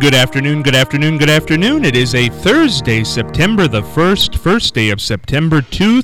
Good afternoon, good afternoon, good afternoon. It is a Thursday, September the 1st, first day of September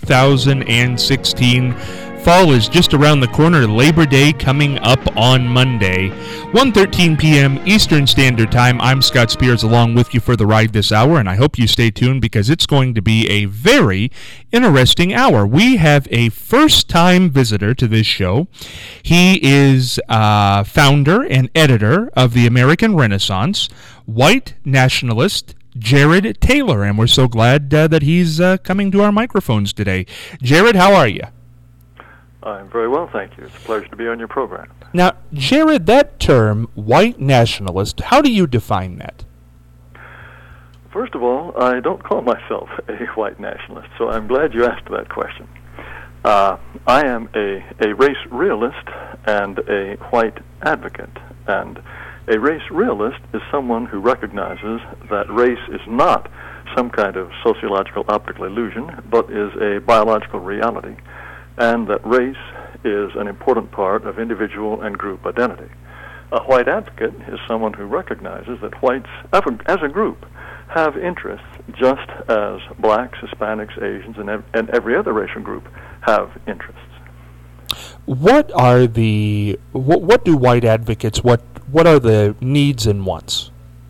2016. Fall is just around the corner. Labor Day coming up on Monday, 1:13 p.m. Eastern Standard Time. I'm Scott Spears along with you for the ride this hour, and I hope you stay tuned because it's going to be a very interesting hour. We have a first-time visitor to this show. He is founder and editor of the American Renaissance, white nationalist Jared Taylor, and we're so glad that he's coming to our microphones today. Jared, how are you? I'm very well, thank you. It's a pleasure to be on your program. Now, Jared, that term, white nationalist, how do you define that? First of all, I don't call myself a white nationalist, so I'm glad you asked that question. I am a race realist and a white advocate, and a race realist is someone who recognizes that race is not some kind of sociological optical illusion, but is a biological reality, and that race is an important part of individual and group identity. A white advocate is someone who recognizes that whites, as a group, have interests just as blacks, Hispanics, Asians, and every other racial group have interests. What do white advocates, what are the needs and wants?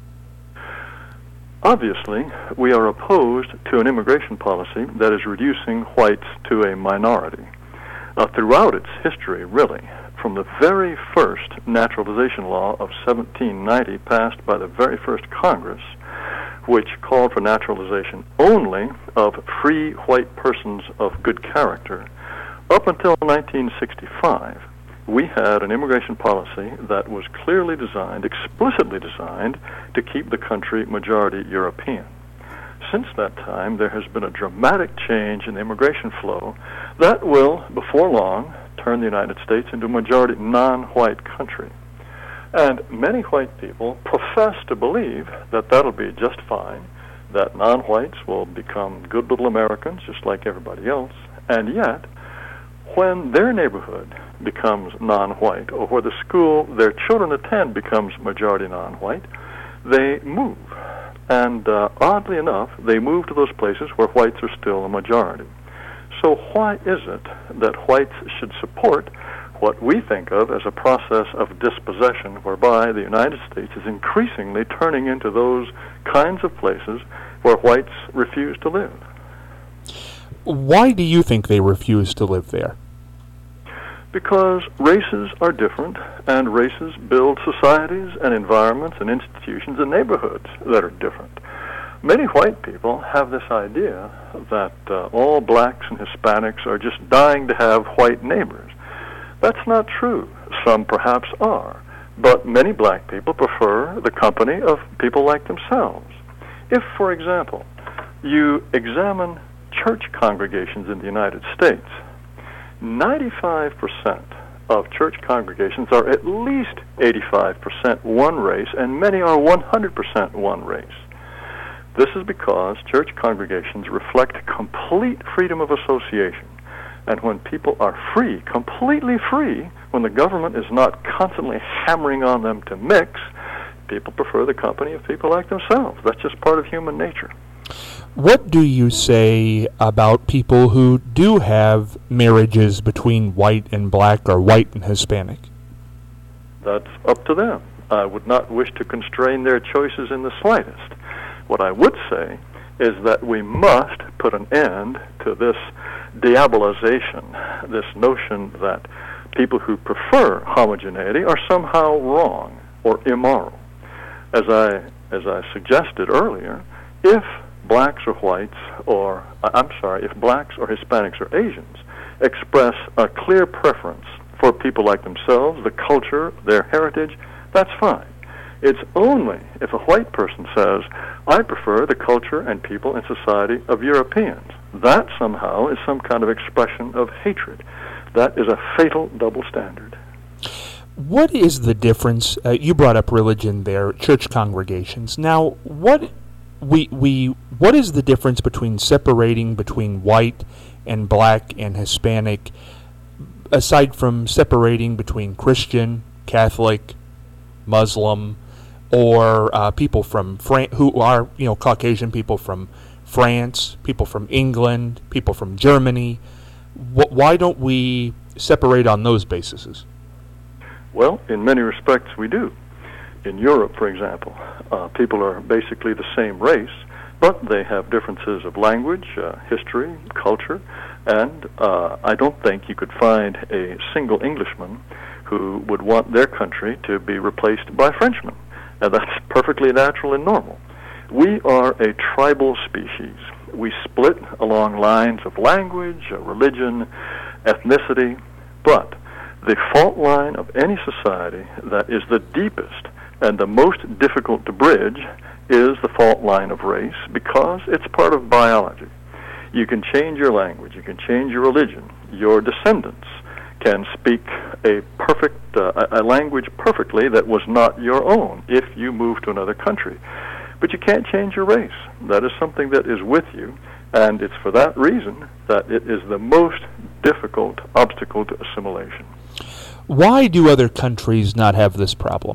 Obviously, we are opposed to an immigration policy that is reducing whites to a minority. Throughout its history, really, from the very first naturalization law of 1790 passed by the very first Congress, which called for naturalization only of free white persons of good character, up until 1965, we had an immigration policy that was clearly designed, explicitly designed, to keep the country majority European. Since that time, there has been a dramatic change in the immigration flow that will, before long, turn the United States into a majority non-white country. And many white people profess to believe that that'll be just fine, that non-whites will become good little Americans just like everybody else, and yet, when their neighborhood becomes non-white, or where the school their children attend becomes majority non-white, they move. And oddly enough, they move to those places where whites are still a majority. So why is it that whites should support what we think of as a process of dispossession, whereby the United States is increasingly turning into those kinds of places where whites refuse to live? Why do you think they refuse to live there? Because races are different, and races build societies and environments and institutions and neighborhoods that are different. Many white people have this idea that all blacks and Hispanics are just dying to have white neighbors. That's not true. Some perhaps are, but many black people prefer the company of people like themselves. If, for example, you examine church congregations in the United States, 95% of church congregations are at least 85% one race, and many are 100% one race. This is because church congregations reflect complete freedom of association. And when people are free, completely free, when the government is not constantly hammering on them to mix, people prefer the company of people like themselves. That's just part of human nature. What do you say about people who do have marriages between white and black or white and Hispanic? That's up to them. I would not wish to constrain their choices in the slightest. What I would say is that we must put an end to this diabolization, this notion that people who prefer homogeneity are somehow wrong or immoral. As I suggested earlier, if blacks or whites, if blacks or Hispanics or Asians express a clear preference for people like themselves, the culture, their heritage, that's fine. It's only if a white person says, I prefer the culture and people and society of Europeans. That somehow is some kind of expression of hatred. That is a fatal double standard. What is the difference? You brought up religion there, church congregations. Now, what is the difference between separating between white and black and Hispanic, aside from separating between Christian, Catholic, Muslim, or people from who are Caucasian people from France, people from England, people from Germany. Why don't we separate on those bases? Well, in many respects we do. In Europe, for example, people are basically the same race, but they have differences of language, history, culture, and I don't think you could find a single Englishman who would want their country to be replaced by Frenchmen. And that's perfectly natural and normal. We are a tribal species. We split along lines of language, religion, ethnicity, but the fault line of any society that is the deepest and the most difficult to bridge is the fault line of race, because it's part of biology. You can change your language, you can change your religion. Your descendants can speak a language perfectly that was not your own if you move to another country. But you can't change your race. That is something that is with you, and it's for that reason that it is the most difficult obstacle to assimilation. Why do other countries not have this problem?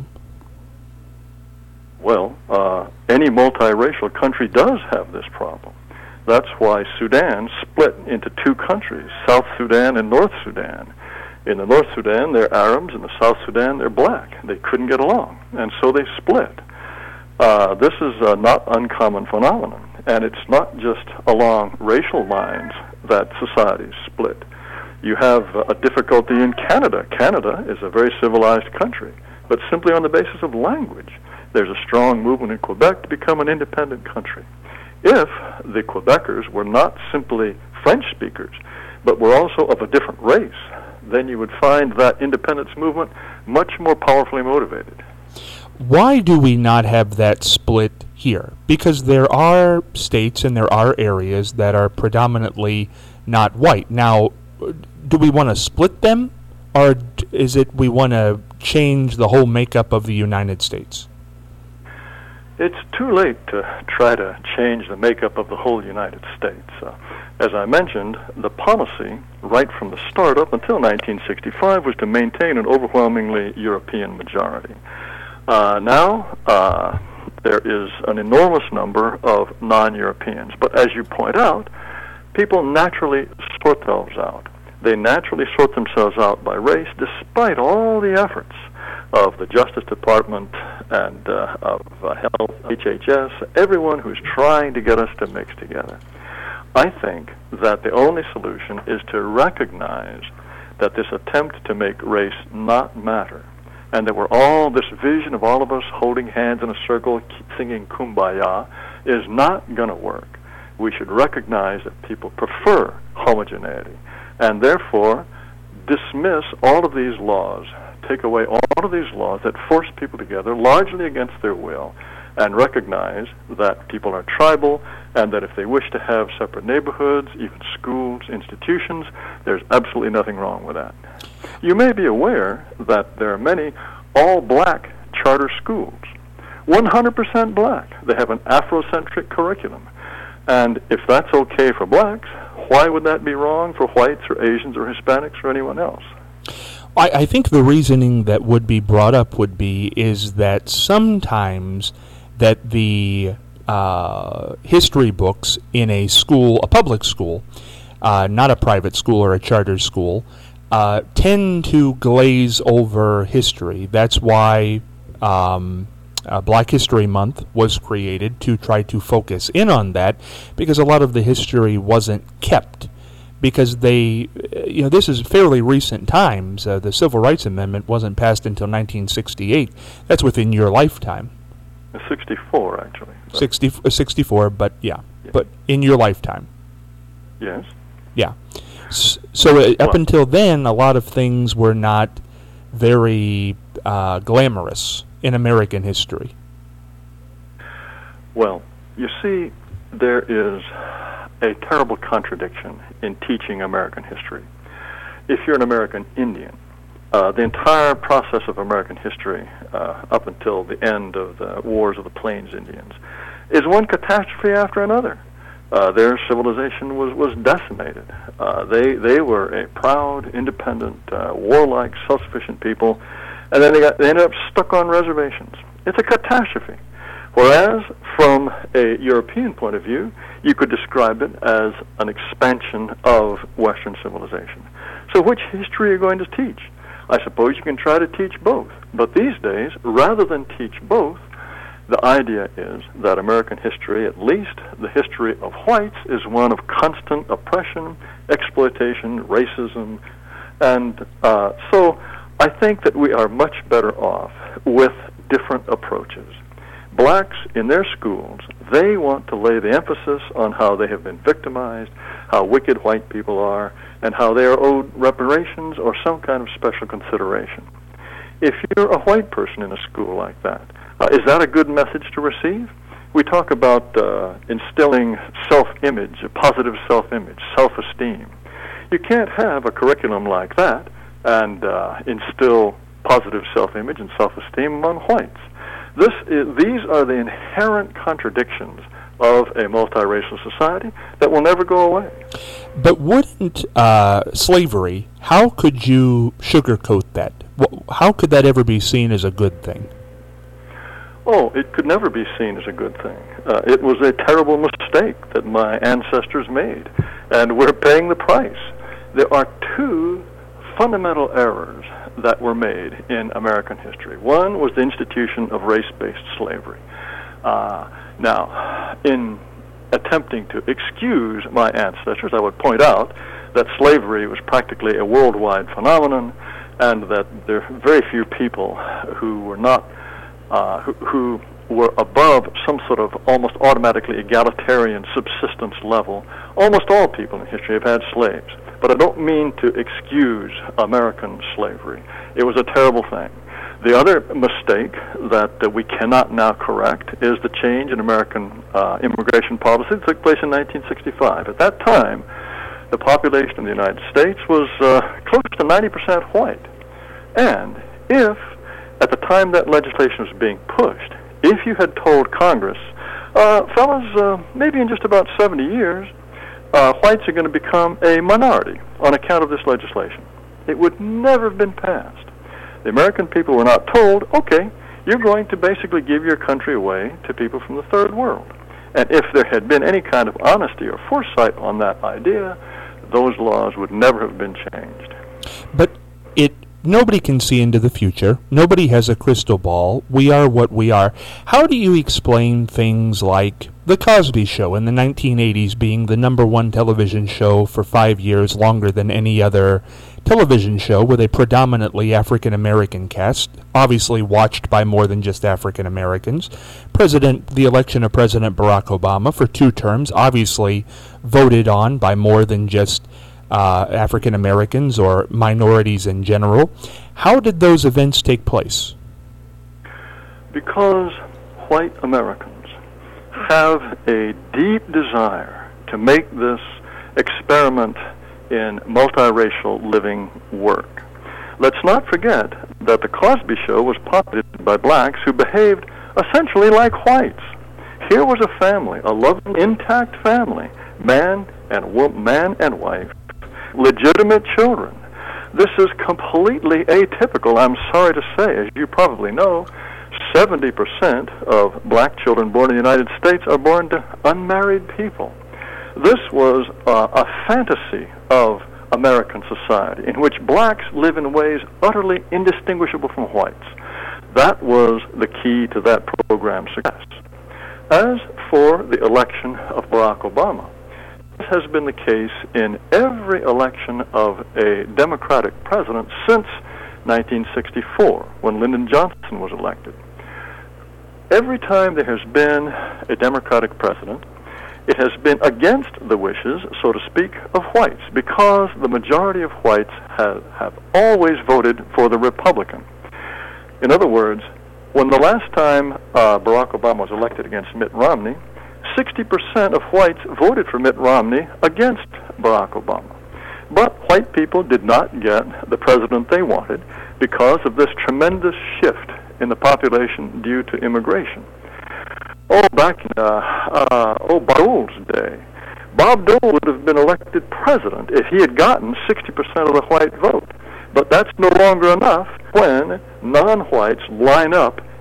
Well, any multiracial country does have this problem. That's why Sudan split into two countries, South Sudan and North Sudan. In the North Sudan, they're Arabs. In the South Sudan, they're black. They couldn't get along, and so they split. This is a not uncommon phenomenon, and it's not just along racial lines that societies split. You have a difficulty in Canada. Canada is a very civilized country, but simply on the basis of language. There's a strong movement in Quebec to become an independent country. If the Quebecers were not simply French speakers, but were also of a different race, then you would find that independence movement much more powerfully motivated. Why do we not have that split here? Because there are states and there are areas that are predominantly not white. Now, do we want to split them, or is it we want to change the whole makeup of the United States? It's too late to try to change the makeup of the whole United States. As I mentioned, the policy right from the start up until 1965 was to maintain an overwhelmingly European majority. Now, there is an enormous number of non-Europeans, but as you point out, people naturally sort themselves out. They naturally sort themselves out by race, despite all the efforts of the Justice Department and of Health, HHS, everyone who's trying to get us to mix together. I think that the only solution is to recognize that this attempt to make race not matter, and that we're all, this vision of all of us holding hands in a circle, singing Kumbaya, is not going to work. We should recognize that people prefer homogeneity, and therefore dismiss all of these laws, take away all of these laws that force people together largely against their will, and recognize that people are tribal, and that if they wish to have separate neighborhoods, even schools, institutions, there's absolutely nothing wrong with that. You may be aware that there are many all-black charter schools, 100% black. They have an Afrocentric curriculum. And if that's okay for blacks, why would that be wrong for whites or Asians or Hispanics or anyone else? I think the reasoning that would be brought up is that sometimes that the history books in a school, a public school, not a private school or a charter school, tend to glaze over history. That's why Black History Month was created, to try to focus in on that, because a lot of the history wasn't kept. Because this is fairly recent times. The Civil Rights Amendment wasn't passed until 1968. That's within your lifetime. 64, actually. 64, but yeah, but in your lifetime. Yes. Yeah. So up until then, a lot of things were not very glamorous in American history. Well, you see, there is a terrible contradiction in teaching American history. If you're an American Indian, the entire process of American history up until the end of the Wars of the Plains Indians is one catastrophe after another. Their civilization was decimated. They were a proud, independent, warlike, self-sufficient people, and then they ended up stuck on reservations It's a catastrophe. Whereas from a European point of view, you could describe it as an expansion of Western civilization. So which history are you going to teach? I suppose you can try to teach both. But these days, rather than teach both, the idea is that American history, at least the history of whites, is one of constant oppression, exploitation, racism, and so I think that we are much better off with different approaches. Blacks in their schools, they want to lay the emphasis on how they have been victimized, how wicked white people are, and how they are owed reparations or some kind of special consideration. If you're a white person in a school like that, is that a good message to receive? We talk about instilling self-image, a positive self-image, self-esteem. You can't have a curriculum like that and instill positive self-image and self-esteem among whites. These are the inherent contradictions of a multiracial society that will never go away. But wouldn't slavery, how could you sugarcoat that? How could that ever be seen as a good thing? Oh, it could never be seen as a good thing. It was a terrible mistake that my ancestors made, and we're paying the price. There are two fundamental errors that were made in American history. One was the institution of race-based slavery. Now, in attempting to excuse my ancestors, I would point out that slavery was practically a worldwide phenomenon, and that there are very few people who were not who were above some sort of almost automatically egalitarian subsistence level. Almost all people in history have had slaves. But I don't mean to excuse American slavery. It was a terrible thing. The other mistake that we cannot now correct is the change in American immigration policy that took place in 1965. At that time, the population of the United States was close to 90% white. And if, at the time that legislation was being pushed, if you had told Congress, fellas, maybe in just about 70 years, whites are going to become a minority on account of this legislation, it would never have been passed. The American people were not told, okay, you're going to basically give your country away to people from the third world. And if there had been any kind of honesty or foresight on that idea, those laws would never have been changed. But nobody can see into the future. Nobody has a crystal ball. We are what we are. How do you explain things like The Cosby Show in the 1980s being the #1 television show for 5 years, longer than any other television show with a predominantly African-American cast, obviously watched by more than just African-Americans? The election of President Barack Obama for 2 terms, obviously voted on by more than just African Americans or minorities in general. How did those events take place? Because white Americans have a deep desire to make this experiment in multiracial living work. Let's not forget that The Cosby Show was populated by blacks who behaved essentially like whites. Here was a family, a loving, intact family, man and wife, legitimate children. This is completely atypical, I'm sorry to say. As you probably know, 70% of black children born in the United States are born to unmarried people. This was a fantasy of American society in which blacks live in ways utterly indistinguishable from whites. That was the key to that program's success. As for the election of Barack Obama, this has been the case in every election of a Democratic president since 1964, when Lyndon Johnson was elected. Every time there has been a Democratic president, it has been against the wishes, so to speak, of whites, because the majority of whites have always voted for the Republican. In other words, when the last time Barack Obama was elected against Mitt Romney, 60% of whites voted for Mitt Romney against Barack Obama. But white people did not get the president they wanted because of this tremendous shift in the population due to immigration. Back in Bob Dole's day, Bob Dole would have been elected president if he had gotten 60% of the white vote. But that's no longer enough when non-whites line up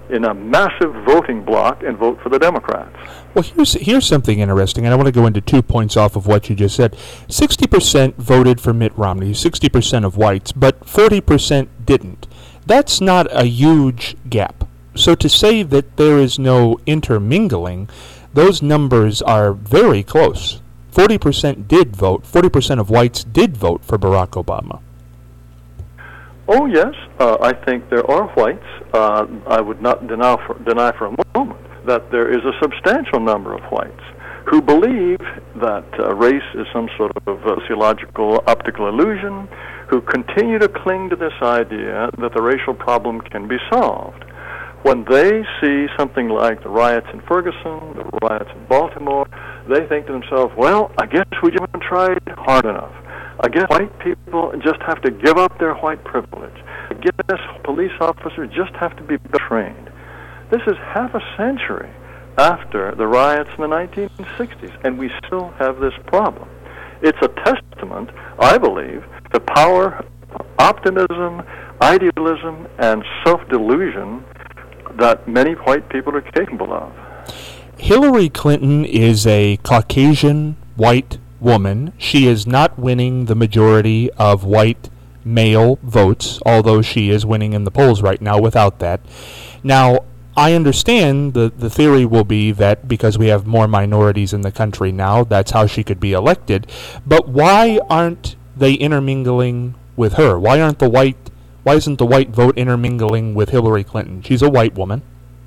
in a massive voting bloc and vote for the Democrats. Well, here's something interesting, and I want to go into 2 points off of what you just said. 60% voted for Mitt Romney, 60% of whites, but 40% didn't. That's not a huge gap. So to say that there is no intermingling, those numbers are very close. 40% did vote, 40% of whites did vote for Barack Obama. Oh, yes, I think there are whites. I would not deny for a moment that there is a substantial number of whites who believe that race is some sort of sociological optical illusion, who continue to cling to this idea that the racial problem can be solved. When they see something like the riots in Ferguson, the riots in Baltimore, they think to themselves, well, I guess we haven't tried hard enough. I guess white people just have to give up their white privilege. I guess police officers just have to be trained. This is half a century after the riots in the 1960s, and we still have this problem. It's a testament, I believe, to power, optimism, idealism, and self-delusion that many white people are capable of. Hillary Clinton is a Caucasian white woman. She is not winning the majority of white male votes, although she is winning in the polls right now without that. Now, I understand the theory will be that because we have more minorities in the country now, that's how she could be elected. But why aren't they intermingling with her? Why isn't the white vote intermingling with Hillary Clinton? She's a white woman.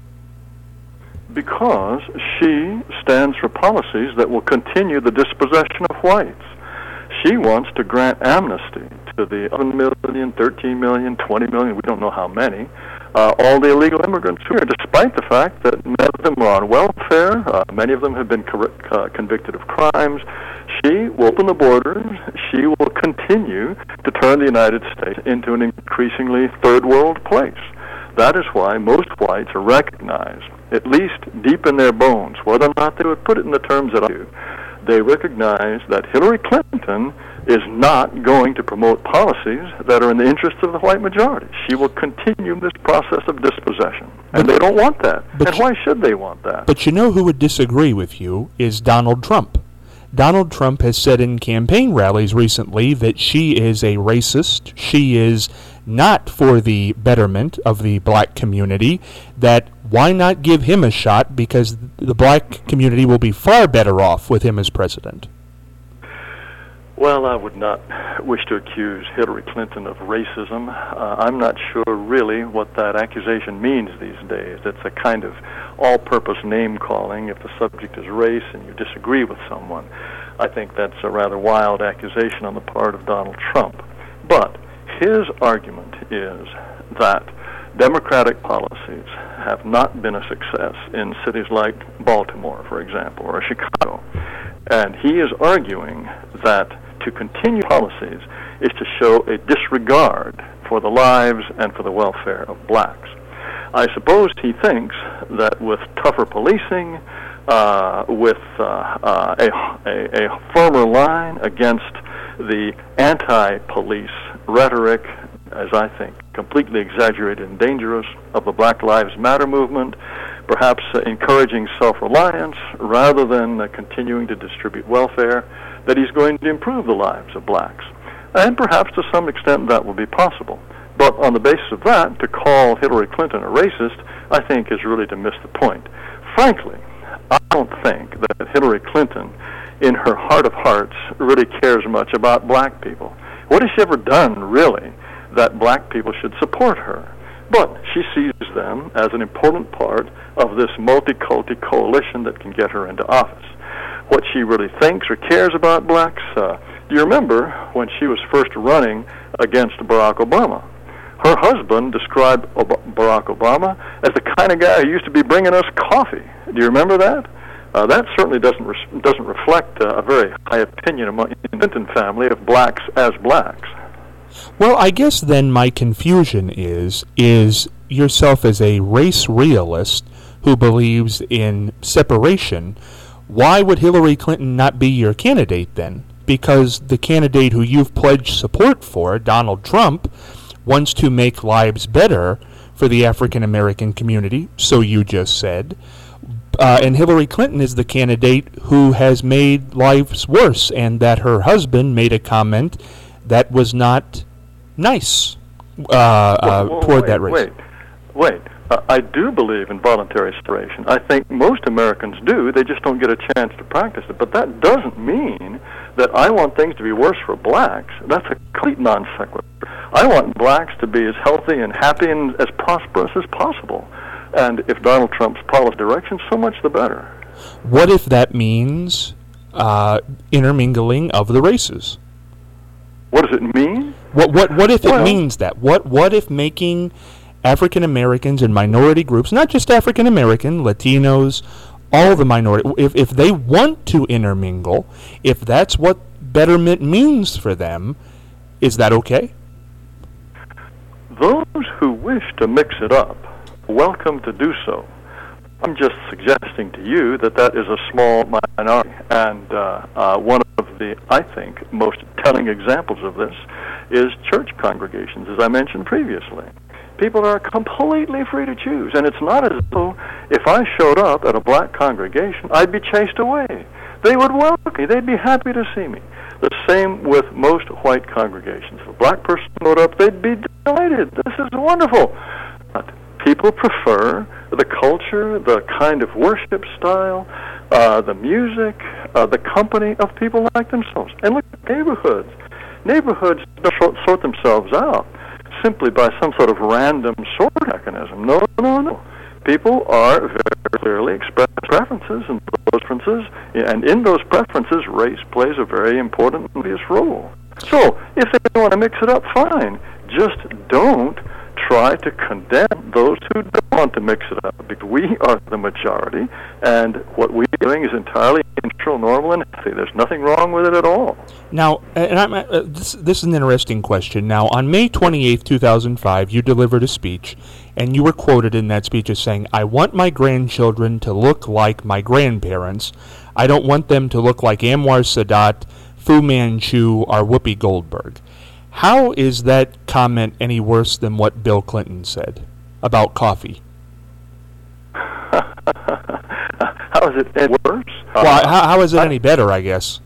Because she stands for policies that will continue the dispossession of whites. She wants to grant amnesty to the 11 million, 13 million, 20 million, we don't know how many, all the illegal immigrants here, despite the fact that many of them are on welfare, many of them have been convicted of crimes. She will open the borders. She will continue to turn the United States into an increasingly third world place. That is why most whites recognize, at least deep in their bones, whether or not they would put it in the terms that I do, they recognize that Hillary Clinton is not going to promote policies that are in the interests of the white majority. She will continue this process of dispossession. And they don't want that. And why should they want that? But you know who would disagree with you is Donald Trump. Donald Trump has said in campaign rallies recently that she is a racist. She is not for the betterment of the black community, that why not give him a shot because the black community will be far better off with him as president. Well, I would not wish to accuse Hillary Clinton of racism. I'm not sure really what that accusation means these days. It's a kind of all-purpose name-calling if the subject is race and you disagree with someone. I think that's a rather wild accusation on the part of Donald Trump. But his argument is that Democratic policies have not been a success in cities like Baltimore, for example, or Chicago. And he is arguing that to continue policies is to show a disregard for the lives and for the welfare of blacks. I suppose he thinks that with tougher policing, with a firmer line against the anti-police rhetoric, as I think, completely exaggerated and dangerous, of the Black Lives Matter movement, perhaps encouraging self-reliance rather than continuing to distribute welfare, that he's going to improve the lives of blacks. And perhaps to some extent that will be possible. But on the basis of that, to call Hillary Clinton a racist, I think is really to miss the point. Frankly, I don't think that Hillary Clinton, in her heart of hearts, really cares much about black people. What has she ever done, really, that black people should support her? But she sees them as an important part of this multi-culti coalition that can get her into office. What she really thinks or cares about blacks, do you remember when she was first running against Barack Obama? Her husband described Barack Obama as the kind of guy who used to be bringing us coffee. Do you remember that? That certainly doesn't reflect a very high opinion among the Clinton family of blacks as blacks. Well, I guess then my confusion is yourself as a race realist who believes in separation. Why would Hillary Clinton not be your candidate then? Because the candidate who you've pledged support for, Donald Trump, wants to make lives better for the African American community, so you just said. And Hillary Clinton is the candidate who has made lives worse, and that her husband made a comment that was not nice toward that race. Wait. I do believe in voluntary separation. I think most Americans do. They just don't get a chance to practice it. But that doesn't mean that I want things to be worse for blacks. That's a complete non sequitur. I want blacks to be as healthy and happy and as prosperous as possible. And if Donald Trump's policy direction, so much the better. What if that means intermingling of the races? What does it mean? What if it means that? What if making African Americans and minority groups, not just African American, Latinos, all the minority, if they want to intermingle, if that's what betterment means for them, is that okay? Those who wish to mix it up, welcome to do so. I'm just suggesting to you that that is a small minority, and one of the, I think, most telling examples of this is church congregations, as I mentioned previously. People are completely free to choose, and it's not as though if I showed up at a black congregation, I'd be chased away. They would welcome me. They'd be happy to see me. The same with most white congregations. If a black person showed up, they'd be delighted. This is wonderful. But people prefer the culture, the kind of worship style, the music, the company of people like themselves. And look at neighborhoods. Neighborhoods don't sort themselves out simply by some sort of random sort mechanism. No. People are very clearly expressed preferences, and those preferences, and in those preferences, race plays a very important and obvious role. So, if they want to mix it up, fine. Just don't try to condemn those who don't want to mix it up, because we are the majority, and what we're doing is entirely natural, normal, and healthy. There's nothing wrong with it at all. Now, this is an interesting question. Now, on May 28th, 2005, you delivered a speech, and you were quoted in that speech as saying, "I want my grandchildren to look like my grandparents. I don't want them to look like Anwar Sadat, Fu Manchu, or Whoopi Goldberg." How is that comment any worse than what Bill Clinton said about coffee? How is it any worse? Well, how is it any better, I guess?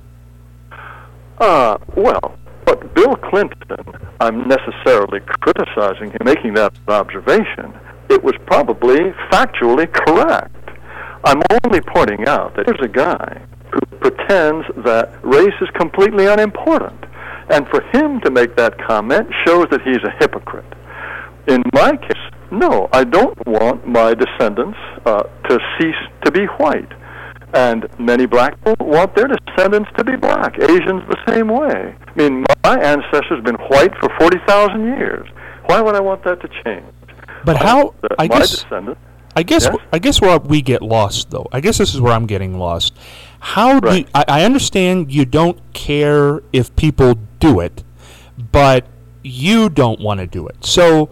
Well, but Bill Clinton, I'm necessarily criticizing him making that observation. It was probably factually correct. I'm only pointing out that there's a guy who pretends that race is completely unimportant. And for him to make that comment shows that he's a hypocrite. In my case, no, I don't want my descendants to cease to be white. And many black people want their descendants to be black. Asians the same way. I mean, my ancestors have been white for 40,000 years. Why would I want that to change? But how? I guess where we get lost, though. I guess this is where I'm getting lost. How do I understand you don't care if people do it, but you don't want to do it. So,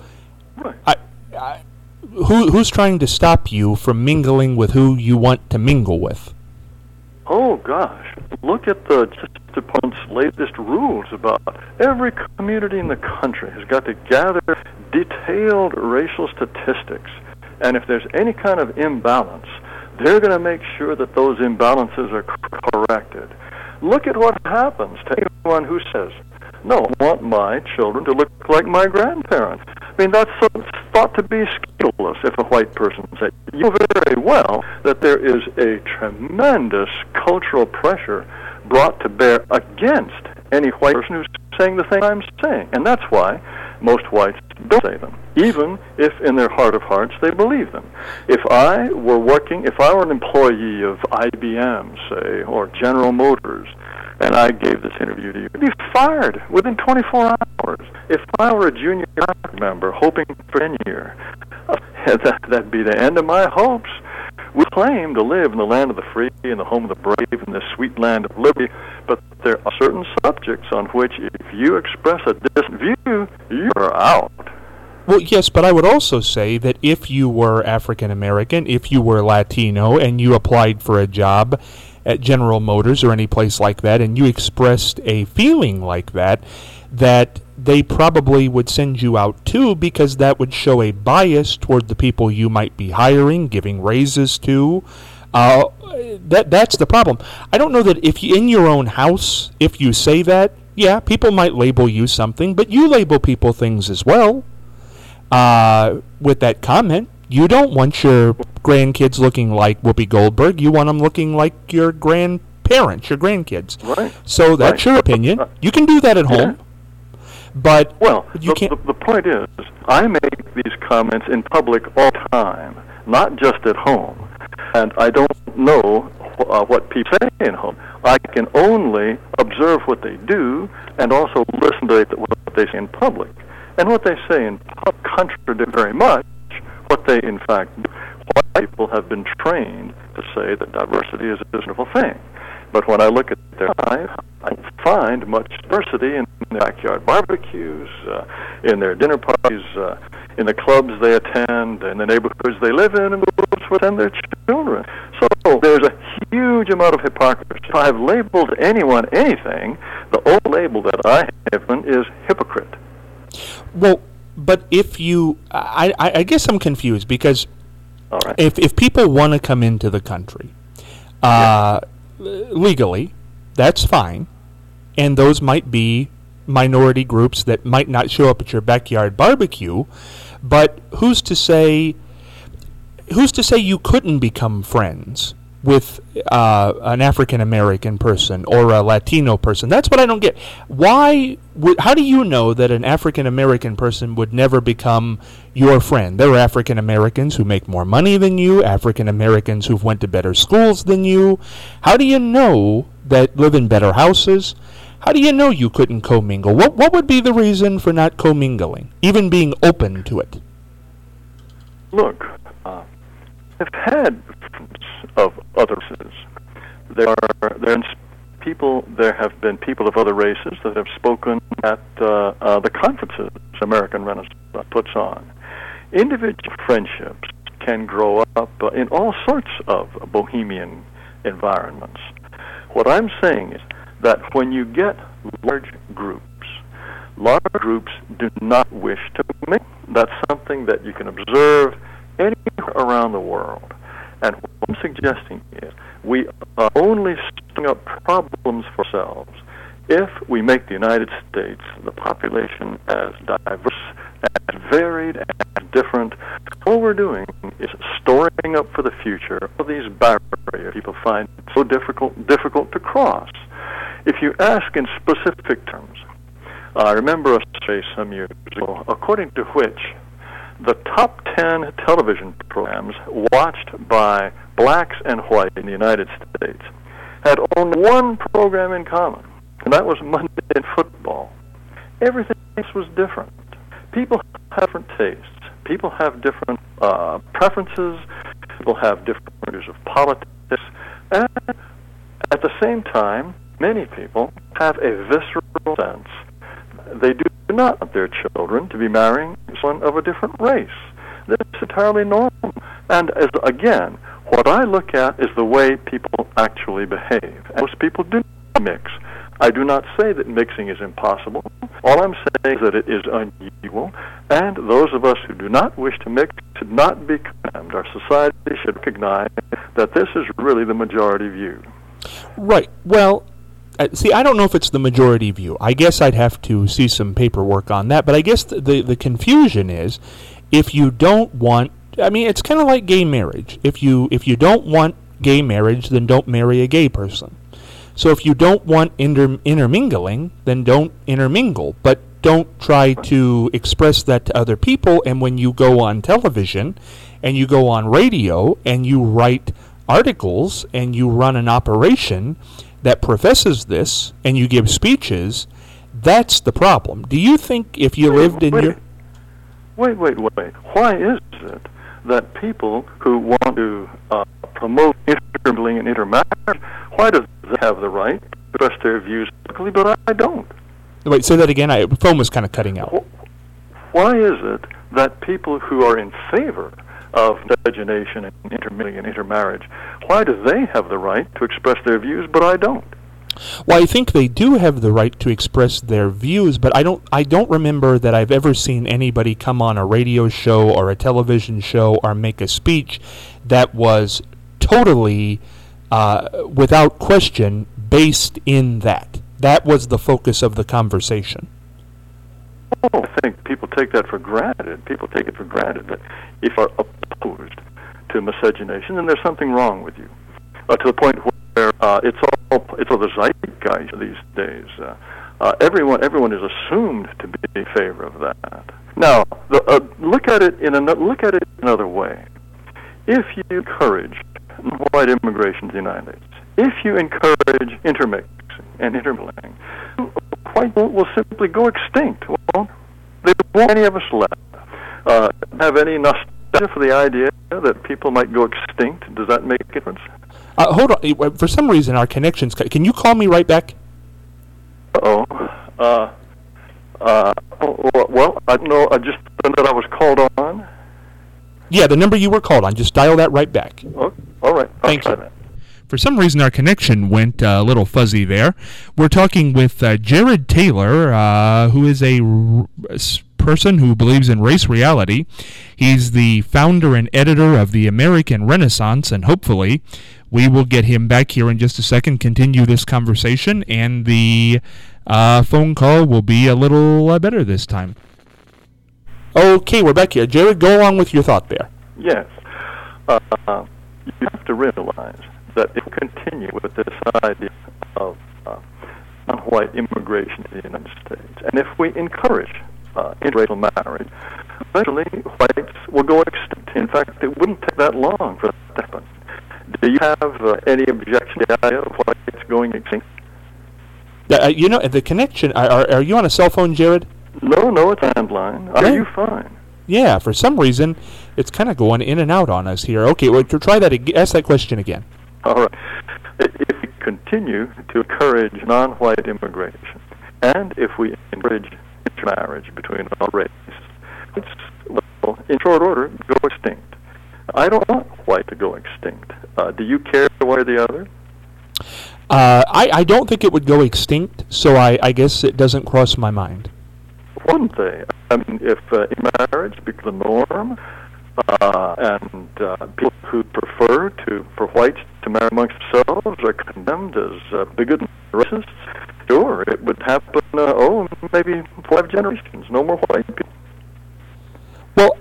who's trying to stop you from mingling with who you want to mingle with? Oh gosh, look at the Justice Department's latest rules about every community in the country has got to gather detailed racial statistics, and if there's any kind of imbalance, they're going to make sure that those imbalances are corrected. Look at what happens to anyone who says, "No, I want my children to look like my grandparents." I mean, that's thought to be scandalous if a white person says. You know very well that there is a tremendous cultural pressure brought to bear against any white person who's saying the thing I'm saying. And that's why most whites don't say them, even if in their heart of hearts they believe them. If I were an employee of IBM, say, or General Motors, and I gave this interview to you, I'd be fired within 24 hours. If I were a junior member hoping for tenure, that'd be the end of my hopes. We claim to live in the land of the free, in the home of the brave, in the sweet land of liberty, but there are certain subjects on which if you express a distant view, you're out. Well, yes, but I would also say that if you were African American, if you were Latino, and you applied for a job at General Motors or any place like that, and you expressed a feeling like that they probably would send you out too, because that would show a bias toward the people you might be hiring, giving raises to. That's the problem. I don't know that if you, in your own house, if you say that, yeah, people might label you something, but you label people things as well. With that comment, you don't want your grandkids looking like Whoopi Goldberg. You want them looking like your grandparents, your grandkids. Right. So that's your opinion. You can do that at home. But you can't. The point is, I make these comments in public all the time, not just at home. And I don't know what people say at home. I can only observe what they do and also listen to what they say in public. And what they say in public contradicts very much what they in fact do. White people have been trained to say that diversity is a wonderful thing. But when I look at their life, I find much diversity in their backyard barbecues, in their dinner parties, in the clubs they attend, in the neighborhoods they live in, and the groups within their children. So there's a huge amount of hypocrisy. If I've labeled anyone anything, the only label that I have given is hypocrite. Well, but if you, I guess I'm confused, because all right. if people want to come into the country, legally, that's fine, and those might be minority groups that might not show up at your backyard barbecue, but who's to say you couldn't become friends with an African American person or a Latino person? That's what I don't get. How do you know that an African American person would never become your friend? There are African Americans who make more money than you, African Americans who've went to better schools than you. How do you know that live in better houses? How do you know you couldn't commingle? What would be the reason for not commingling, even being open to it? Look, I've had of other races. There have been people of other races that have spoken at the conferences American Renaissance puts on. Individual friendships can grow up in all sorts of bohemian environments. What I'm saying is that when you get large groups do not wish to mix. That's something that you can observe anywhere around the world. And what I'm suggesting is we are only stirring up problems for ourselves if we make the United States, the population, as diverse, as varied, as different. All we're doing is storing up for the future all these barriers people find so difficult to cross. If you ask in specific terms, I remember a survey some years ago, according to which the top 10 television programs watched by blacks and whites in the United States had only one program in common, and that was Monday Night Football. Everything else was different. People have different tastes. People have different preferences. People have different views of politics. And at the same time, many people have a visceral sense. They do not want their children to be marrying someone of a different race. That's entirely normal. And again, what I look at is the way people actually behave. And most people do not mix. I do not say that mixing is impossible. All I'm saying is that it is unusual, and those of us who do not wish to mix should not be condemned. Our society should recognize that this is really the majority view. Right. Well, see, I don't know if it's the majority view. I guess I'd have to see some paperwork on that. But I guess the confusion is, if you don't want, I mean, it's kind of like gay marriage. If you don't want gay marriage, then don't marry a gay person. So if you don't want intermingling, then don't intermingle. But don't try to express that to other people. And when you go on television and you go on radio and you write articles and you run an operation that professes this, and you give speeches, that's the problem. Do you think if you lived in your... Wait. Why is it that people who want to promote intermingling and intermarriage, why do they have the right to express their views publicly, but I don't? Wait, say that again. The phone was kind of cutting out. Why is it that people who are in favor of miscegenation and intermingling and intermarriage, why do they have the right to express their views, but I don't? Well, I think they do have the right to express their views, but I don't remember that I've ever seen anybody come on a radio show or a television show or make a speech that was totally, without question, based in that. That was the focus of the conversation. Oh, I think people take that for granted. People take it for granted that if you are opposed to miscegenation, then there's something wrong with you. To the point where it's all the zeitgeist these days. Everyone is assumed to be in favor of that. Now, look at it another way. If you encourage white immigration to the United States, if you encourage intermixing and intermingling, white will simply go extinct. Well, there won't any of us left. Have any nostalgia for the idea that people might go extinct? Does that make a difference? Hold on. For some reason, our connection's cut. Can you call me right back? Well, I don't know. I just found that I was called on. Yeah, the number you were called on. Just dial that right back. Oh, all right. Thank you. That. For some reason, our connection went a little fuzzy there. We're talking with Jared Taylor, who is a person who believes in race reality. He's the founder and editor of the American Renaissance, and hopefully we will get him back here in just a second, continue this conversation, and the phone call will be a little better this time. Okay, we're back here. Jared, go along with your thought there. Yes. You have to realize that if we continue with this idea of non-white immigration to the United States, and if we encourage interracial marriage, eventually whites will go extinct. In fact, it wouldn't take that long for that to happen. Do you have any objection to the idea of whites going extinct? The connection, are you on a cell phone, Jared? No, it's landline. Are you fine? Yeah, for some reason, it's kind of going in and out on us here. Okay, well, try that. Ask that question again. All right. If we continue to encourage non-white immigration, and if we encourage intermarriage between all races, it's, well, in short order, go extinct. I don't want white to go extinct. Do you care one or the other? I don't think it would go extinct, so I guess it doesn't cross my mind. Wouldn't they? I mean, if intermarriage becomes the norm, and people who prefer for whites to marry amongst themselves are condemned as bigoted and racists, sure, it would happen, maybe 5 generations, no more white people. Well,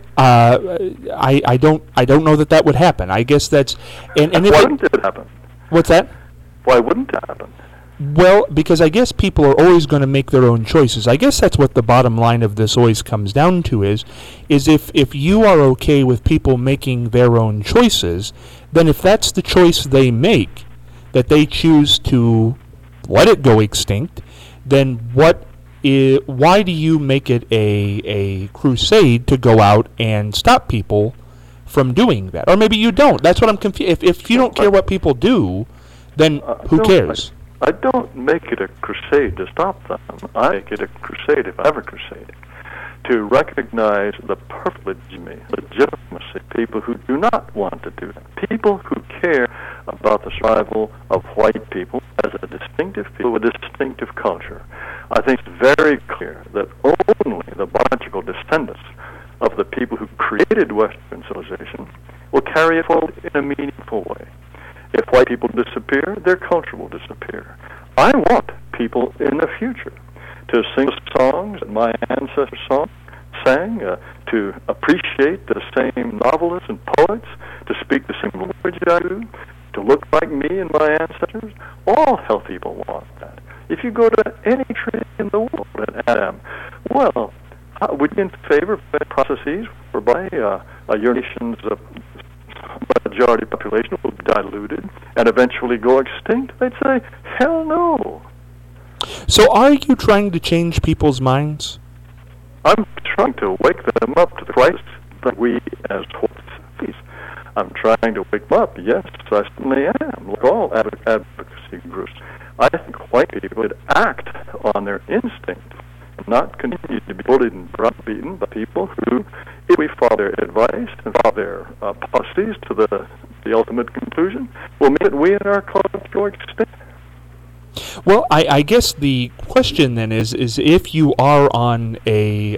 I don't know that would happen. I guess that's... And why wouldn't it happen? What's that? Why wouldn't it happen? Well, because I guess people are always going to make their own choices. I guess that's what the bottom line of this always comes down to is if you are okay with people making their own choices, then if that's the choice they make, that they choose to let it go extinct, then why do you make it a crusade to go out and stop people from doing that? Or maybe you don't. That's what I'm confused. If you don't care what people do, then who cares? I don't make it a crusade to stop them. I make it a crusade, if I ever crusade, to recognize the perfect legitimacy of people who do not want to do that. People who care about the survival of white people as a distinctive people with a distinctive culture. I think it's very clear that only the biological descendants of the people who created Western civilization will carry it forward in a meaningful way. If white people disappear, their culture will disappear. I want people in the future to sing the songs that my ancestors sang, to appreciate the same novelists and poets, to speak the same language I do, to look like me and my ancestors. All healthy people want that. If you go to any tree in the world and ask them, well, would you in favor of processes whereby your nation's majority population will be diluted and eventually go extinct? They'd say, hell no. So are you trying to change people's minds? I'm trying to wake them up to the crisis that we as whites face. I'm trying to wake them up. Yes, I certainly am, like all advocacy groups. I think white people would act on their instinct and not continue to be bullied and browbeaten by people who, if we follow their advice and follow their policies to the ultimate conclusion, will mean that we and our culture go extinct. Well, I guess the question then is if you are on a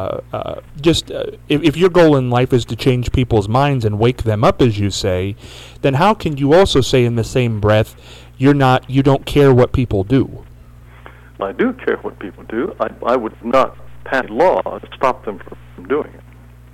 if your goal in life is to change people's minds and wake them up, as you say, then how can you also say in the same breath you don't care what people do? I do care what people do. I would not pass a law to stop them from doing it.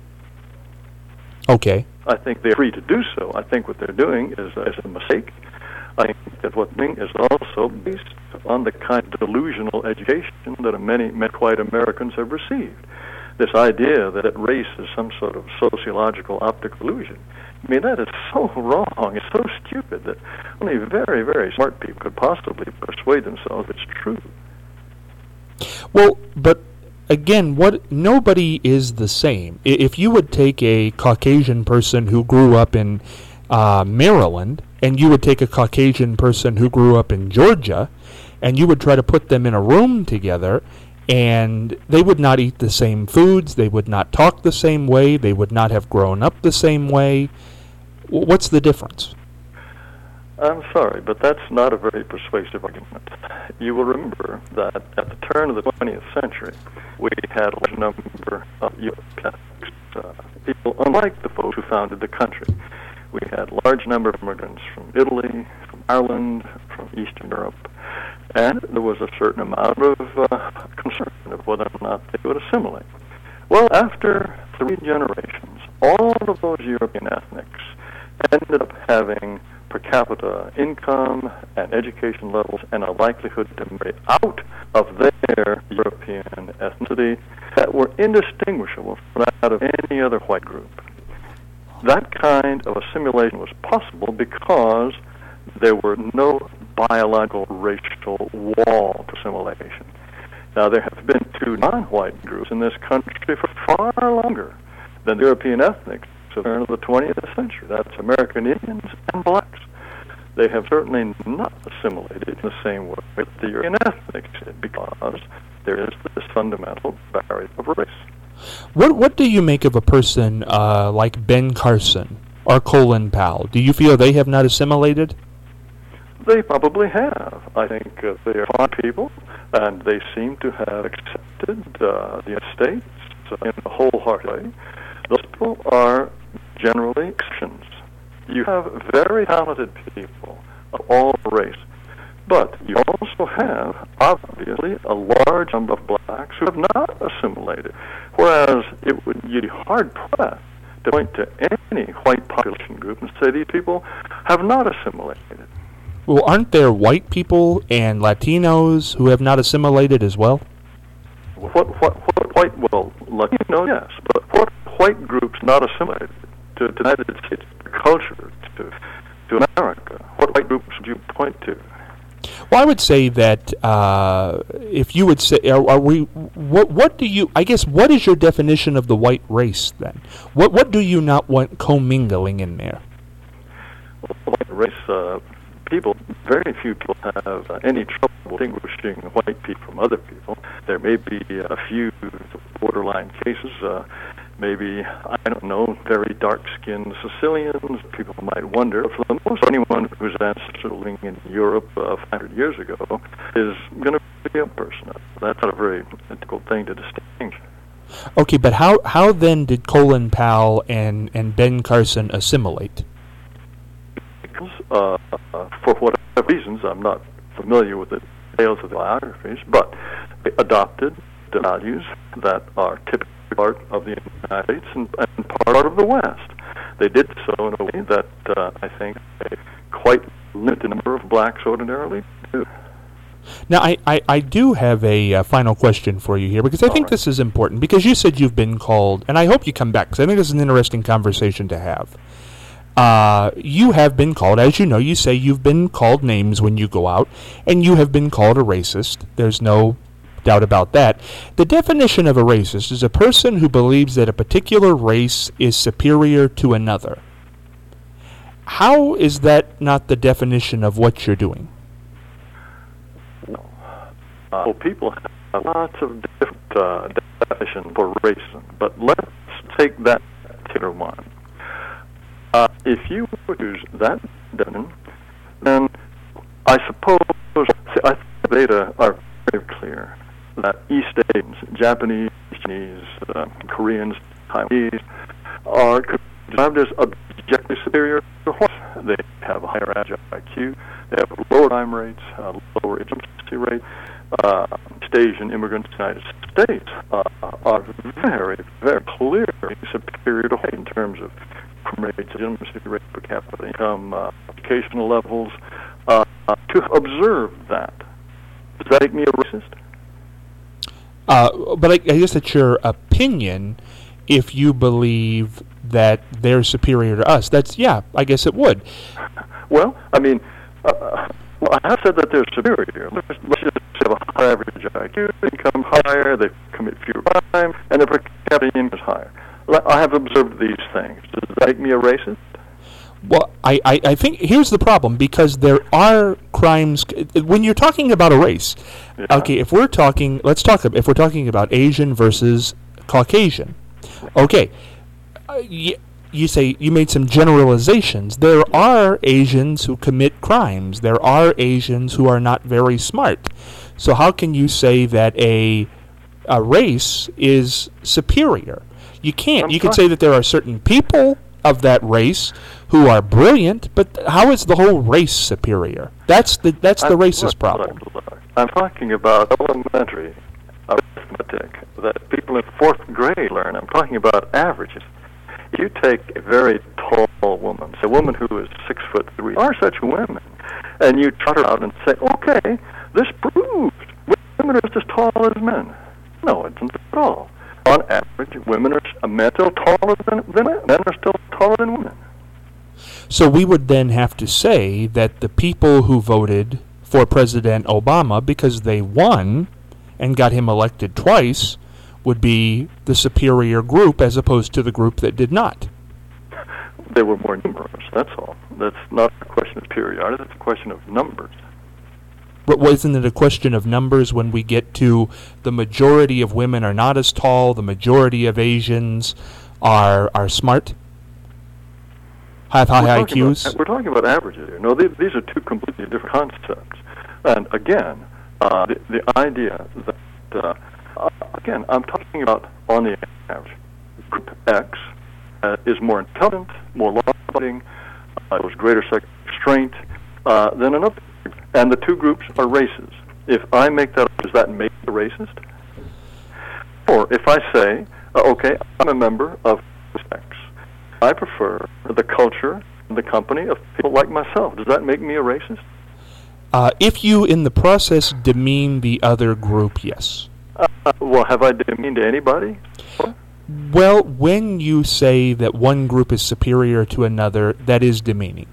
Okay. I think they're free to do so. I think what they're doing is a mistake. I think that what they're doing is also based on the kind of delusional education that many white Americans have received. This idea that race is some sort of sociological optical illusion. I mean, that is so wrong. It's so stupid that only very, very smart people could possibly persuade themselves it's true. Well, but again, nobody is the same. If you would take a Caucasian person who grew up in Maryland, and you would take a Caucasian person who grew up in Georgia, and you would try to put them in a room together, and they would not eat the same foods, they would not talk the same way, they would not have grown up the same way. What's the difference? I'm sorry, but that's not a very persuasive argument. You will remember that at the turn of the 20th century, we had a large number of European people, unlike the folks who founded the country. We had a large number of immigrants from Italy, from Ireland, from Eastern Europe, and there was a certain amount of concern of whether or not they would assimilate. Well, after 3 generations, all of those European ethnics ended up having per capita income and education levels and a likelihood to marry out of their European ethnicity that were indistinguishable from that of any other white group. That kind of assimilation was possible because there were no biological racial wall to assimilation. Now, there have been 2 non-white groups in this country for far longer than the European ethnics of the turn of the 20th century. That's American Indians and blacks. They have certainly not assimilated in the same way that the European ethnics did because there is this fundamental barrier of race. What do you make of a person like Ben Carson or Colin Powell? Do you feel they have not assimilated? They probably have. I think they are fine people, and they seem to have accepted the United States in a wholehearted way. Those people are generally exceptions. You have very talented people of all races, but you also have, obviously, a large number of blacks who have not assimilated, whereas you'd be hard-pressed to point to any white population group and say these people have not assimilated. Well, aren't there white people and Latinos who have not assimilated as well? Latino, yes, but what white groups not assimilated to the United States culture, to America? What white groups would you point to? Well, I would say that if you would say, what do you? I guess what is your definition of the white race then? What do you not want commingling in there? Well, the white race people, very few people have any trouble distinguishing white people from other people. There may be a few borderline cases. Maybe, I don't know, very dark-skinned Sicilians. People might wonder. For the most, anyone whose ancestors were living in Europe 500 years ago is going to be a person. That's not a very difficult thing to distinguish. Okay, but how then did Colin Powell and Ben Carson assimilate? Because, for whatever reasons, I'm not familiar with the details of the biographies, but they adopted the values that are typical part of the United States and part of the West. They did so in a way that I think a quite limited number of blacks ordinarily do. Now, I do have a final question for you here, because I think this is important, because you said you've been called, and I hope you come back, because I think this is an interesting conversation to have. You have been called, as you know, you say you've been called names when you go out, and you have been called a racist. There's no doubt about that. The definition of a racist is a person who believes that a particular race is superior to another. How is that not the definition of what you're doing? Well, people have lots of different definitions for racism, but let's take that particular one. If you would use that definition, then I suppose I think the data are very clear that East Asians, Japanese, Chinese, Koreans, Taiwanese are described as objectively superior to whites. They have a higher average IQ, they have lower crime rates, lower intimacy rate. East Asian immigrants in the United States are very, very clearly superior to whites in terms of crime rates, intimacy rate, per capita income, educational levels. To observe that, does that make me a racist? But I guess it's your opinion if you believe that they're superior to us. I guess it would. Well, I mean, I have said that they're superior. Let's just have a higher average IQ, income higher, they commit fewer crimes, and their per capita income is higher. I have observed these things. Does that make me a racist? Well, I think here's the problem, because there are crimes when you're talking about a race. Yeah. Okay, if we're talking about Asian versus Caucasian. Okay, you say you made some generalizations. There are Asians who commit crimes. There are Asians who are not very smart. So how can you say that a race is superior? You can't. You can say that there are certain people of that race who are brilliant, but how is the whole race superior? That's the racist problem. I'm talking about elementary arithmetic that people in fourth grade learn. I'm talking about averages. If you take a very tall woman, say a woman who is 6'3", there are such women, and you trot her out and say, okay, this proves women are just as tall as men. No, it isn't at all. On average, men are still taller than men. Men are still taller than women. So we would then have to say that the people who voted for President Obama because they won and got him elected twice would be the superior group as opposed to the group that did not. They were more numerous, that's all. That's not a question of superiority, that's a question of numbers. But wasn't it a question of numbers when we get to the majority of women are not as tall, the majority of Asians are smart? Have high IQs? We're talking about averages here. No, these are two completely different concepts. And again, the idea that, again, I'm talking about on the average. Group X is more intelligent, more law-abiding, has greater sexual restraint than another. And the two groups are races. If I make that up, does that make the racist? Or if I say, okay, I'm a member of X, I prefer the culture and the company of people like myself. Does that make me a racist? If you, in the process, demean the other group, yes. Well, have I demeaned anybody? Well, when you say that one group is superior to another, that is demeaning.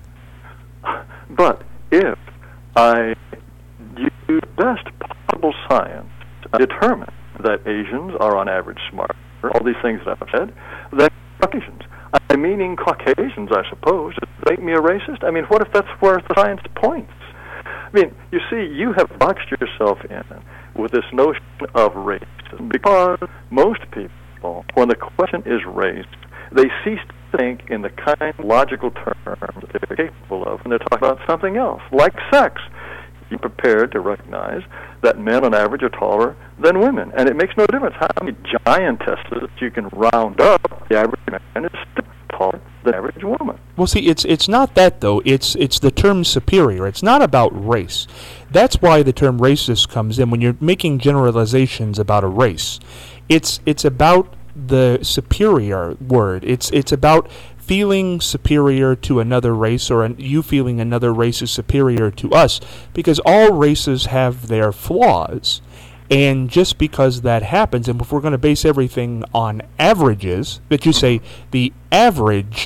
But if I use best possible science to determine that Asians are on average smarter, all these things that I've said, then Caucasians. I'm meaning Caucasians, I suppose. Does that make me a racist? I mean, what if that's where the science points? I mean, you see, you have boxed yourself in with this notion of racism because most people, when the question is raised, they cease to think in the kind of logical terms that they're capable of when they're talking about something else, like sex. You're prepared to recognize that men on average are taller than women, and it makes no difference how many giantesses you can round up. The average man is still taller than the average woman. Well, see, it's not that, though. It's the term superior. It's not about race. That's why the term racist comes in when you're making generalizations about a race. It's about the superior word. It's about feeling superior to another race, or you feeling another race is superior to us, because all races have their flaws. And just because that happens, and if we're going to base everything on averages, that you say the average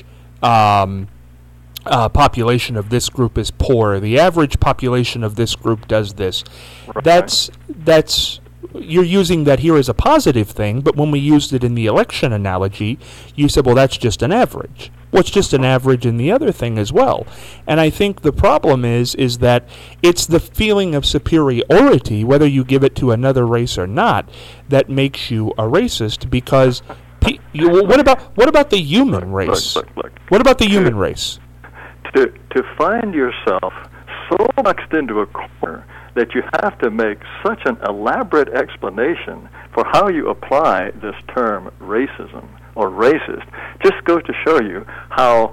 population of this group is poor, the average population of this group does this, right. That's you're using that here as a positive thing, but when we used it in the election analogy, you said, well, that's just an average. Well, it's just an average in the other thing as well. And I think the problem is that it's the feeling of superiority, whether you give it to another race or not, that makes you a racist, because what about the human race? Look. What about the human race? To find yourself so boxed into a corner that you have to make such an elaborate explanation for how you apply this term racism or racist just goes to show you how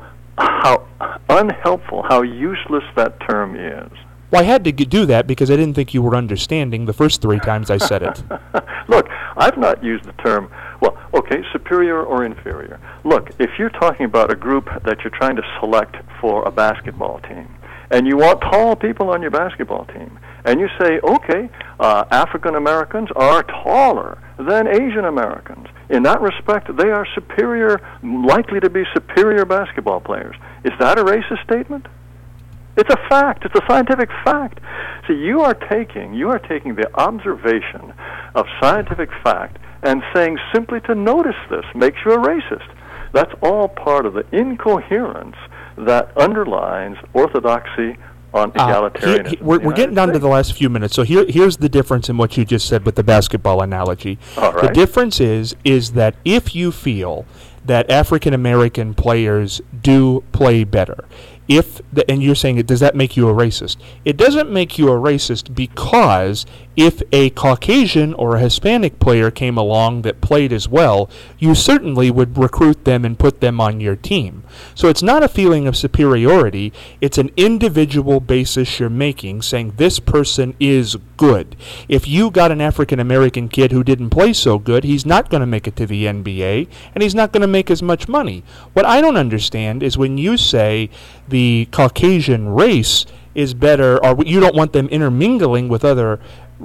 unhelpful, how useless that term is. Well, I had to do that because I didn't think you were understanding the first 3 times I said it. Look, I've not used the term, well, okay, superior or inferior. Look, if you're talking about a group that you're trying to select for a basketball team, and you want tall people on your basketball team, and you say, okay, African Americans are taller than Asian Americans. In that respect, they are superior, likely to be superior basketball players. Is that a racist statement? It's a fact. It's a scientific fact. See, you are taking the observation of scientific fact and saying simply to notice this makes you a racist. That's all part of the incoherence that underlines orthodoxy on egalitarianism. We're getting down to the last few minutes. So here's the difference in what you just said with the basketball analogy. All right. The difference is that if you feel that African American players do play better, and you're saying, does that make you a racist? It doesn't make you a racist because if a Caucasian or a Hispanic player came along that played as well, you certainly would recruit them and put them on your team. So it's not a feeling of superiority. It's an individual basis you're making, saying this person is good. If you got an African American kid who didn't play so good, he's not going to make it to the NBA, and he's not going to make as much money. What I don't understand is when you say the Caucasian race is better, or you don't want them intermingling with other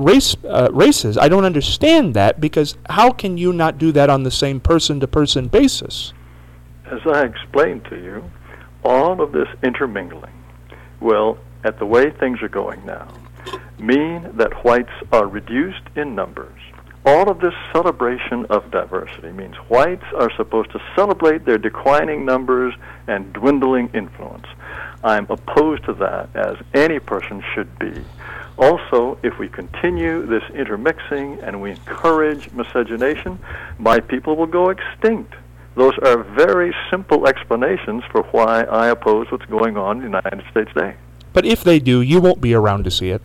races. I don't understand that, because how can you not do that on the same person-to-person basis? As I explained to you, all of this intermingling will, at the way things are going now, mean that whites are reduced in numbers. All of this celebration of diversity means whites are supposed to celebrate their declining numbers and dwindling influence. I'm opposed to that, as any person should be. Also, if we continue this intermixing and we encourage miscegenation, my people will go extinct. Those are very simple explanations for why I oppose what's going on in the United States today. But if they do, you won't be around to see it.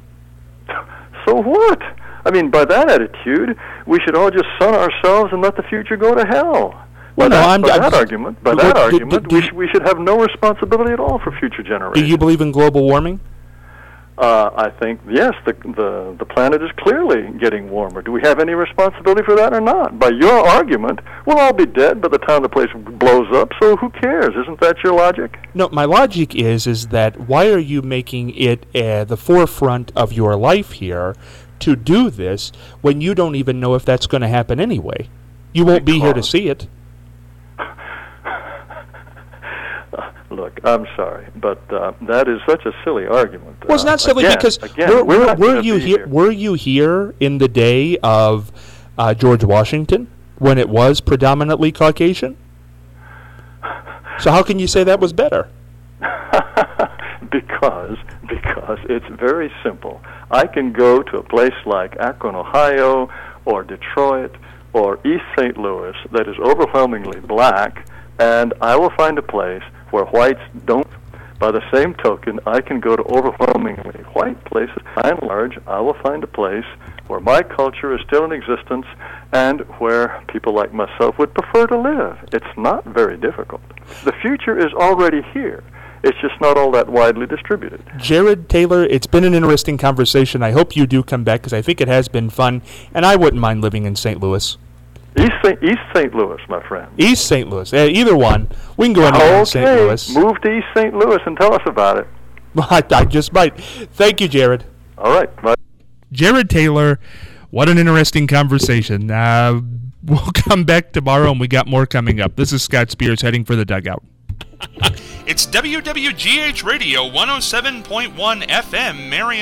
So what? I mean, by that attitude, we should all just sun ourselves and let the future go to hell. By that argument, we should have no responsibility at all for future generations. Do you believe in global warming? I think, yes, the planet is clearly getting warmer. Do we have any responsibility for that or not? By your argument, we'll all be dead by the time the place blows up, so who cares? Isn't that your logic? No, my logic is that why are you making it the forefront of your life here to do this when you don't even know if that's going to happen anyway? You won't be here to see it. Look, I'm sorry, but that is such a silly argument. Well, it's not silly because were you here in the day of George Washington when it was predominantly Caucasian? So how can you say that was better? Because it's very simple. I can go to a place like Akron, Ohio, or Detroit, or East St. Louis that is overwhelmingly black, and I will find a place where whites don't. By the same token, I can go to overwhelmingly white places. By and large, I will find a place where my culture is still in existence and where people like myself would prefer to live. It's not very difficult. The future is already here. It's just not all that widely distributed. Jared Taylor, it's been an interesting conversation. I hope you do come back, because I think it has been fun, and I wouldn't mind living in St. Louis. East St. Louis, my friend. East St. Louis. Either one. We can go anywhere in St. Louis. Move to East St. Louis and tell us about it. I just might. Thank you, Jared. All right. Bye. Jared Taylor, what an interesting conversation. We'll come back tomorrow, and we got more coming up. This is Scott Spears heading for the dugout. It's WWGH Radio 107.1 FM, Marion.